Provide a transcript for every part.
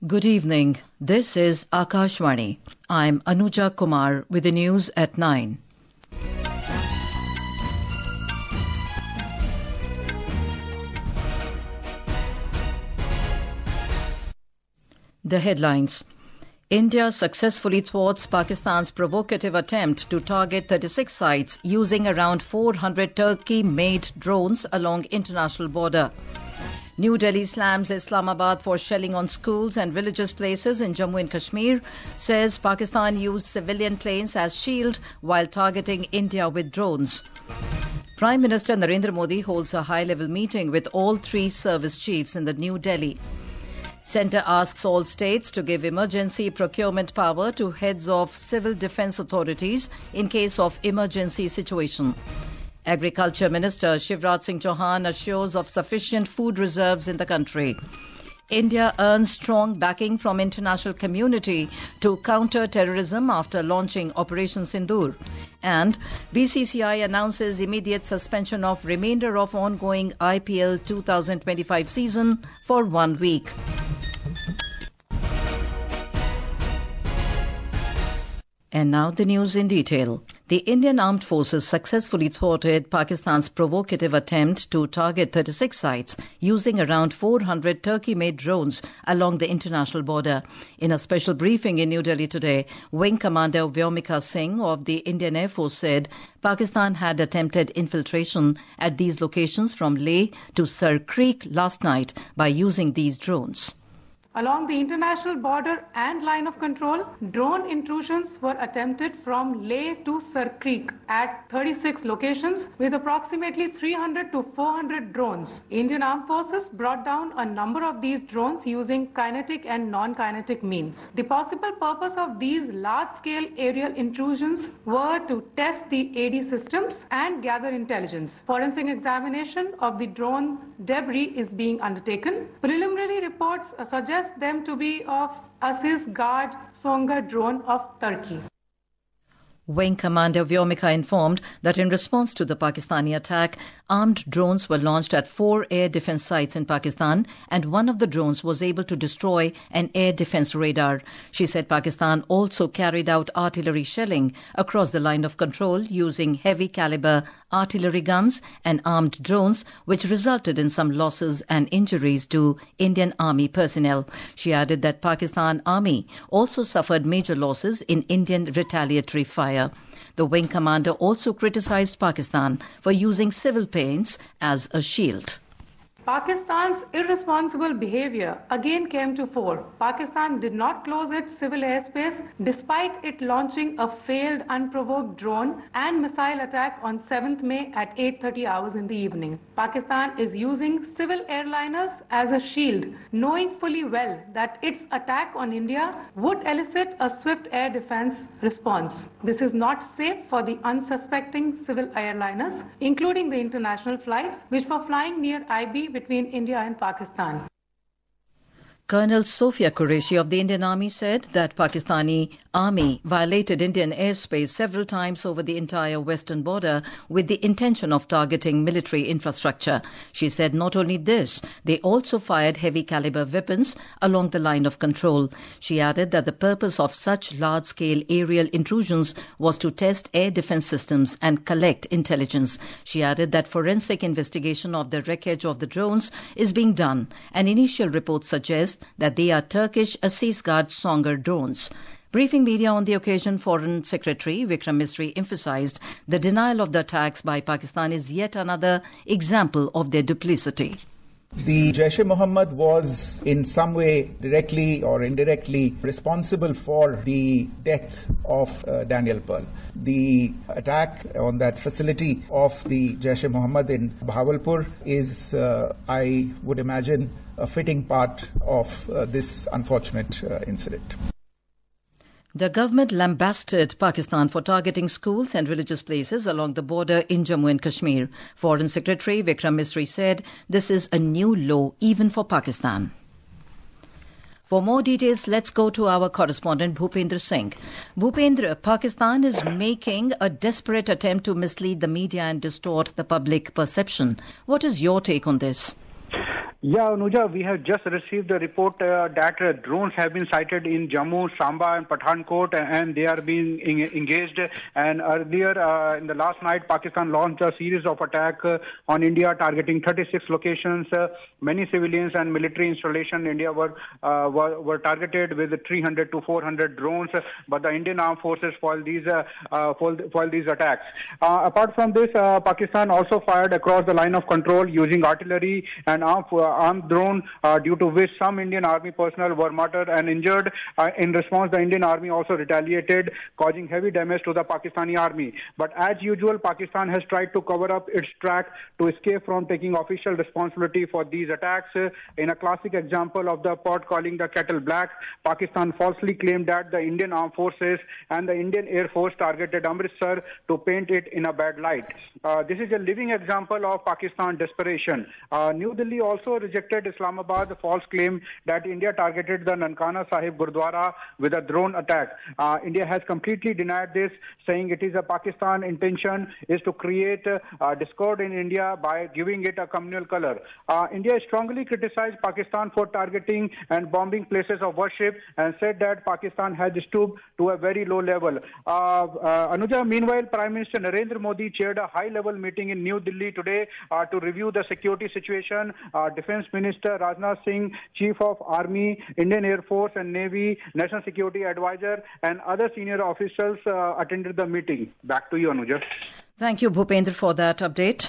Good evening. This is Akashvani. I'm Anuja Kumar with the news at 9. The headlines. India successfully thwarts Pakistan's provocative attempt to target 36 sites using around 400 Turkey-made drones along international border. New Delhi slams Islamabad for shelling on schools and religious places in Jammu and Kashmir, says Pakistan used civilian planes as shield while targeting India with drones. Prime Minister Narendra Modi holds a high-level meeting with all three service chiefs in the New Delhi. Centre asks all states to give emergency procurement power to heads of civil defence authorities in case of emergency situation. Agriculture Minister Shivraj Singh Chauhan assures of sufficient food reserves in the country. India earns strong backing from international community to counter terrorism after launching Operation Sindoor. And BCCI announces immediate suspension of remainder of ongoing IPL 2025 season for 1 week. And now the news in detail. The Indian Armed Forces successfully thwarted Pakistan's provocative attempt to target 36 sites using around 400 Turkey-made drones along the international border. In a special briefing in New Delhi today, Wing Commander Vyomika Singh of the Indian Air Force said Pakistan had attempted infiltration at these locations from Leh to Sar Creek last night by using these drones. Along the international border and line of control, drone intrusions were attempted from Leh to Sar Creek at 36 locations with approximately 300 to 400 drones. Indian Armed Forces brought down a number of these drones using kinetic and non-kinetic means. The possible purpose of these large-scale aerial intrusions were to test the AD systems and gather intelligence. Forensic examination of the drone debris is being undertaken. Preliminary reports suggest them to be of Aziz Guard Songar drone of Turkey. Wing Commander Vyomika informed that in response to the Pakistani attack, armed drones were launched at 4 air defence sites in Pakistan, and one of the drones was able to destroy an air defence radar. She said Pakistan also carried out artillery shelling across the line of control using heavy caliber artillery guns and armed drones, which resulted in some losses and injuries to Indian Army personnel. She added that Pakistan Army also suffered major losses in Indian retaliatory fire. The wing commander also criticised Pakistan for using civil planes as a shield. Pakistan's irresponsible behavior again came to fore. Pakistan did not close its civil airspace despite it launching a failed unprovoked drone and missile attack on 7th May at 8:30 hours in the evening. Pakistan is using civil airliners as a shield, knowing fully well that its attack on India would elicit a swift air defense response. This is not safe for the unsuspecting civil airliners, including the international flights which were flying near IB between India and Pakistan. Colonel Sophia Qureshi of the Indian Army said that Pakistani Army violated Indian airspace several times over the entire western border with the intention of targeting military infrastructure. She said not only this, they also fired heavy caliber weapons along the line of control. She added that the purpose of such large-scale aerial intrusions was to test air defense systems and collect intelligence. She added that forensic investigation of the wreckage of the drones is being done, and initial reports suggest that they are Turkish Aziz Guard Songar drones. Briefing media on the occasion, Foreign Secretary Vikram Misri emphasized the denial of the attacks by Pakistan is yet another example of their duplicity. The Jaish-e-Mohammed was in some way directly or indirectly responsible for the death of Daniel Pearl. The attack on that facility of the Jaish-e-Mohammed in Bahawalpur is, I would imagine, a fitting part of this unfortunate incident. The government lambasted Pakistan for targeting schools and religious places along the border in Jammu and Kashmir. Foreign Secretary Vikram Misri said this is a new low even for Pakistan. For more details, let's go to our correspondent Bhupendra Singh. Bhupendra, Pakistan is making a desperate attempt to mislead the media and distort the public perception. What is your take on this? Yeah, Anuja, we have just received a report that drones have been sighted in Jammu, Samba and Pathankot, and they are being engaged. And earlier, in the last night, Pakistan launched a series of attacks on India, targeting 36 locations. Many civilians and military installations in India were targeted with 300 to 400 drones, but the Indian armed forces foiled these attacks. Apart from this, Pakistan also fired across the line of control using artillery and armed drone, due to which some Indian army personnel were murdered and injured. In response, the Indian army also retaliated, causing heavy damage to the Pakistani army. But as usual, Pakistan has tried to cover up its track to escape from taking official responsibility for these attacks. In a classic example of the pot calling the kettle black, Pakistan falsely claimed that the Indian armed forces and the Indian Air Force targeted Amritsar to paint it in a bad light. This is a living example of Pakistan desperation. New Delhi also rejected Islamabad's false claim that India targeted the Nankana Sahib Gurdwara with a drone attack. India has completely denied this, saying it is a Pakistan intention is to create discord in India by giving it a communal color. India strongly criticized Pakistan for targeting and bombing places of worship and said that Pakistan has stooped to a very low level. Anuja, meanwhile, Prime Minister Narendra Modi chaired a high-level meeting in New Delhi today to review the security situation. Defense Minister Rajnath Singh, Chief of Army, Indian Air Force and Navy, National Security Advisor and other senior officials attended the meeting. Back to you, Anuja. Thank you, Bhupendra, for that update.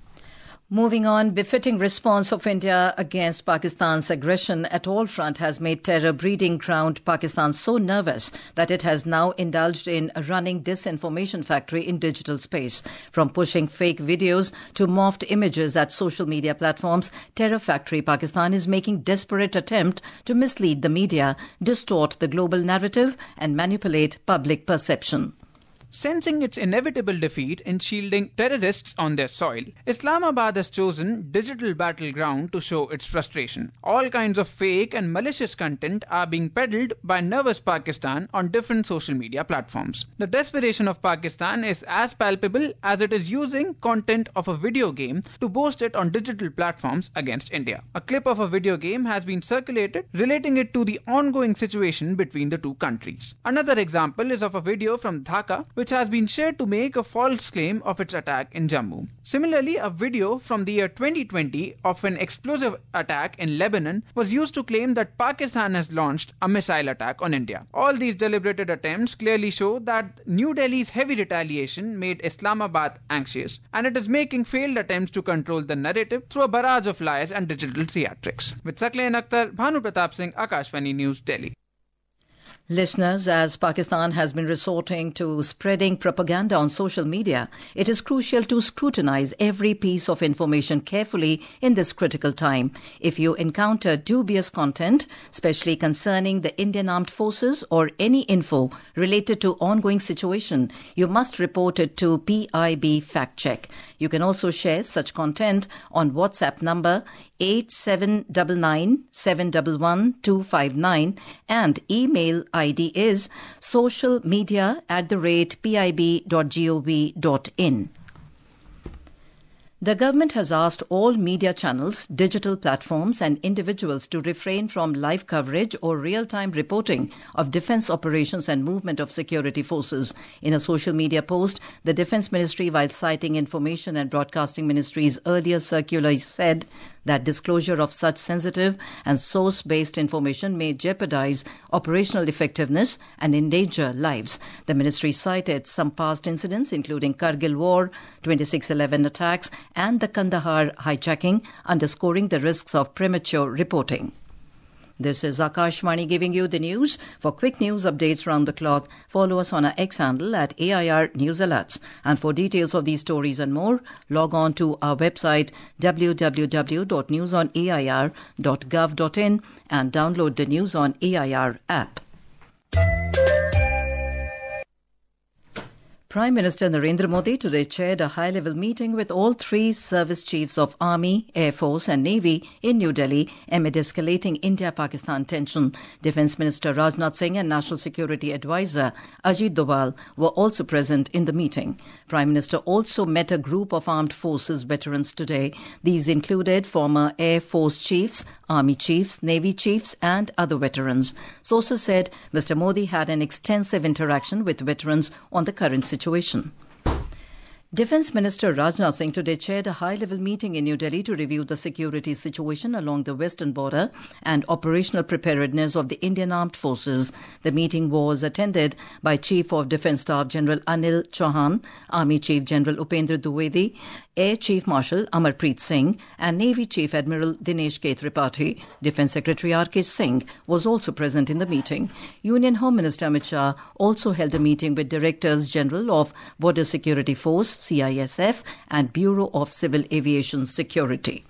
Moving on, befitting response of India against Pakistan's aggression at all front has made terror breeding ground Pakistan so nervous that it has now indulged in a running disinformation factory in digital space. From pushing fake videos to morphed images at social media platforms, Terror Factory Pakistan is making desperate attempt to mislead the media, distort the global narrative and manipulate public perception. Sensing its inevitable defeat in shielding terrorists on their soil, Islamabad has chosen digital battleground to show its frustration. All kinds of fake and malicious content are being peddled by nervous Pakistan on different social media platforms. The desperation of Pakistan is as palpable as it is using content of a video game to boast it on digital platforms against India. A clip of a video game has been circulated relating it to the ongoing situation between the two countries. Another example is of a video from Dhaka, which has been shared to make a false claim of its attack in Jammu. Similarly, a video from the year 2020 of an explosive attack in Lebanon was used to claim that Pakistan has launched a missile attack on India. All these deliberated attempts clearly show that New Delhi's heavy retaliation made Islamabad anxious, and it is making failed attempts to control the narrative through a barrage of lies and digital theatrics. With Sakleen Akhtar, Bhanu Pratap Singh, Akashvani News, Delhi. Listeners, as Pakistan has been resorting to spreading propaganda on social media, it is crucial to scrutinize every piece of information carefully in this critical time. If you encounter dubious content, especially concerning the Indian Armed Forces or any info related to ongoing situation, you must report it to PIB Fact Check. You can also share such content on WhatsApp number 8799 711 259 and email ID is socialmedia@pib.gov.in. The government has asked all media channels, digital platforms and individuals to refrain from live coverage or real-time reporting of defence operations and movement of security forces. In a social media post, the Defence Ministry, while citing Information and Broadcasting Ministry's earlier circular, said that disclosure of such sensitive and source-based information may jeopardize operational effectiveness and endanger lives. The ministry cited some past incidents, including Kargil War, 26/11 attacks, and the Kandahar hijacking, underscoring the risks of premature reporting. This is Akashvani giving you the news. For quick news updates round the clock, follow us on our X handle at AIR News Alerts. And for details of these stories and more, log on to our website www.newsonair.gov.in and download the News on AIR app. Prime Minister Narendra Modi today chaired a high-level meeting with all three service chiefs of Army, Air Force and Navy in New Delhi amid escalating India-Pakistan tension. Defence Minister Rajnath Singh and National Security Advisor Ajit Doval were also present in the meeting. Prime Minister also met a group of armed forces veterans today. These included former Air Force chiefs, Army chiefs, Navy chiefs and other veterans. Sources said Mr. Modi had an extensive interaction with veterans on the current situation. Defence Minister Rajnath Singh today chaired a high-level meeting in New Delhi to review the security situation along the western border and operational preparedness of the Indian Armed Forces. The meeting was attended by Chief of Defence Staff General Anil Chauhan, Army Chief General Upendra Dwivedi, Air Chief Marshal Amarpreet Singh and Navy Chief Admiral Dinesh K. Tripathi. Defence Secretary R.K. Singh was also present in the meeting. Union Home Minister Amit Shah also held a meeting with Directors General of Border Security Force, CISF, and Bureau of Civil Aviation Security.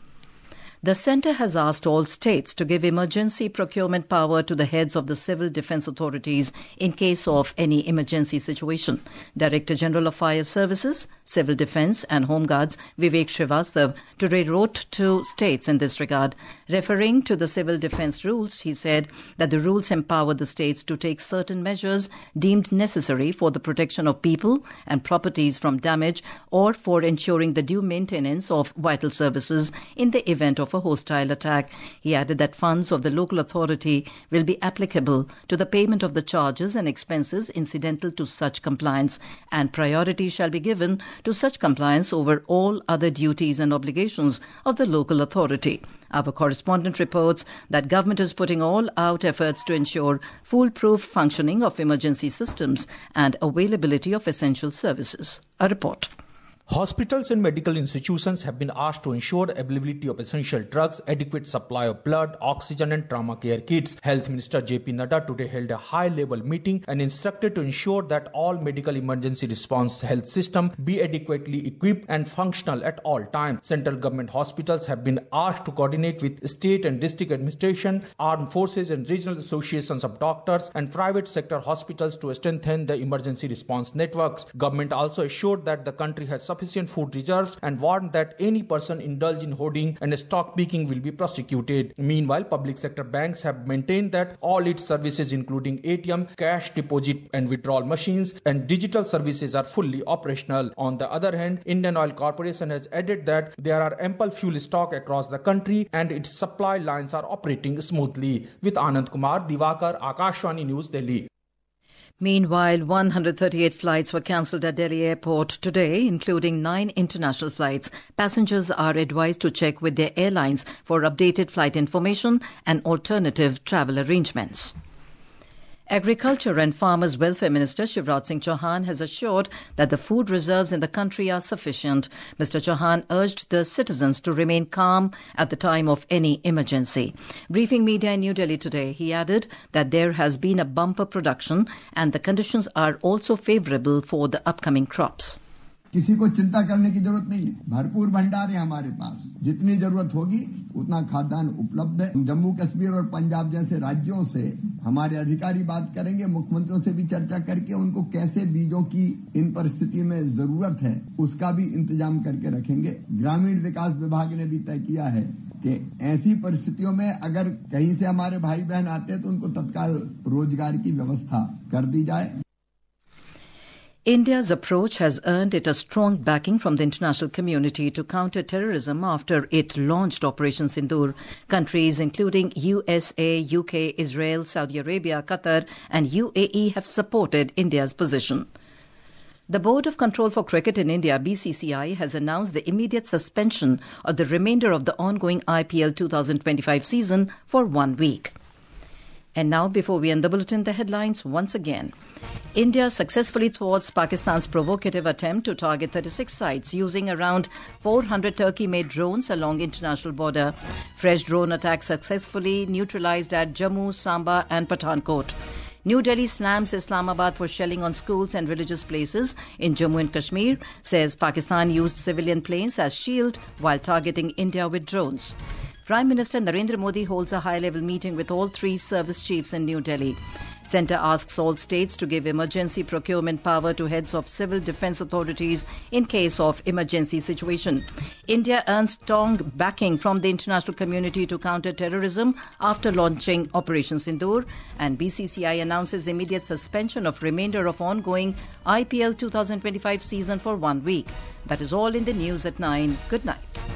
The Centre has asked all states to give emergency procurement power to the heads of the civil defence authorities in case of any emergency situation. Director General of Fire Services, Civil Defence and Home Guards Vivek Srivastav today wrote to states in this regard. Referring to the civil defence rules, he said that the rules empower the states to take certain measures deemed necessary for the protection of people and properties from damage or for ensuring the due maintenance of vital services in the event of a hostile attack. He added that funds of the local authority will be applicable to the payment of the charges and expenses incidental to such compliance, and priority shall be given to such compliance over all other duties and obligations of the local authority. Our correspondent reports that government is putting all out efforts to ensure foolproof functioning of emergency systems and availability of essential services. A report. Hospitals and medical institutions have been asked to ensure availability of essential drugs, adequate supply of blood, oxygen and trauma care kits. Health Minister J.P. Nadda today held a high-level meeting and instructed to ensure that all medical emergency response health system be adequately equipped and functional at all times. Central government hospitals have been asked to coordinate with state and district administration, armed forces and regional associations of doctors and private sector hospitals to strengthen the emergency response networks. Government also assured that the country has sufficient food reserves and warned that any person indulged in hoarding and stock picking will be prosecuted. Meanwhile, public sector banks have maintained that all its services including ATM, cash deposit and withdrawal machines and digital services are fully operational. On the other hand, Indian Oil Corporation has added that there are ample fuel stock across the country and its supply lines are operating smoothly. With Anand Kumar, Divakar, Akashvani News, Delhi. Meanwhile, 138 flights were cancelled at Delhi Airport today, including 9 international flights. Passengers are advised to check with their airlines for updated flight information and alternative travel arrangements. Agriculture and Farmers Welfare Minister Shivraj Singh Chauhan has assured that the food reserves in the country are sufficient. Mr. Chauhan urged the citizens to remain calm at the time of any emergency. Briefing media in New Delhi today, he added that there has been a bumper production and the conditions are also favourable for the upcoming crops. किसी को चिंता करने की जरूरत नहीं है, भरपूर भंडार है हमारे पास, जितनी जरूरत होगी उतना खाद्यान्न उपलब्ध है। जम्मू कश्मीर और पंजाब जैसे राज्यों से हमारे अधिकारी बात करेंगे, मुख्यमंत्रियों से भी चर्चा करके उनको कैसे बीजों की इन परिस्थिति में जरूरत है उसका भी इंतजाम करके रखेंगे। ग्रामीण विकास विभाग ने भी तय किया है कि ऐसी परिस्थितियों में अगर कहीं से हमारे भाई बहन आते हैं तो उनको तत्काल रोजगार की व्यवस्था कर दी जाए। India's approach has earned it a strong backing from the international community to counter terrorism after it launched Operation Sindoor. Countries including USA, UK, Israel, Saudi Arabia, Qatar and UAE have supported India's position. The Board of Control for Cricket in India, BCCI, has announced the immediate suspension of the remainder of the ongoing IPL 2025 season for 1 week. And now, before we end the bulletin, the headlines once again. India successfully thwarts Pakistan's provocative attempt to target 36 sites using around 400 Turkey-made drones along international border. Fresh drone attacks successfully neutralized at Jammu, Samba and Pathankot. New Delhi slams Islamabad for shelling on schools and religious places in Jammu and Kashmir, says Pakistan used civilian planes as shield while targeting India with drones. Prime Minister Narendra Modi holds a high-level meeting with all 3 service chiefs in New Delhi. Centre asks all states to give emergency procurement power to heads of civil defence authorities in case of emergency situation. India earns strong backing from the international community to counter terrorism after launching Operation Sindoor. And BCCI announces immediate suspension of remainder of ongoing IPL 2025 season for 1 week. That is all in the news at 9. Good night.